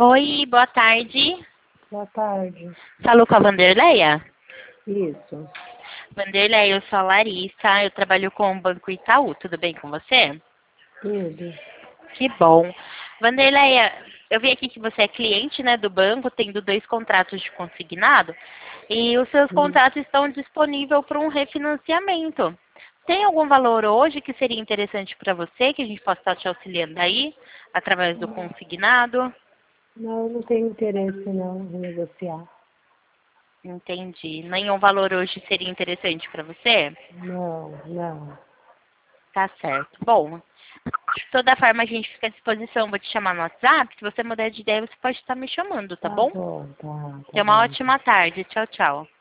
Oi, boa tarde. Boa tarde. Falou com a Vanderleia? Isso. Vanderleia, eu sou a Larissa, eu trabalho com o Banco Itaú, tudo bem com você? Tudo. Que bom. Vanderleia, eu vi aqui que você é cliente, né, do banco, tendo 2 contratos de consignado, e os seus Sim. contratos estão disponíveis para um refinanciamento. Tem algum valor hoje que seria interessante para você, que a gente possa estar te auxiliando aí, através do consignado? Não, eu não tenho interesse não em negociar. Entendi. Nenhum valor hoje seria interessante para você? Não, não. Tá certo. Bom, de toda forma a gente fica à disposição. Vou te chamar no WhatsApp. Se você mudar de ideia, você pode estar me chamando, tá Tá bom? bom, tá Tenha uma bom. ótima tarde. Tchau, tchau.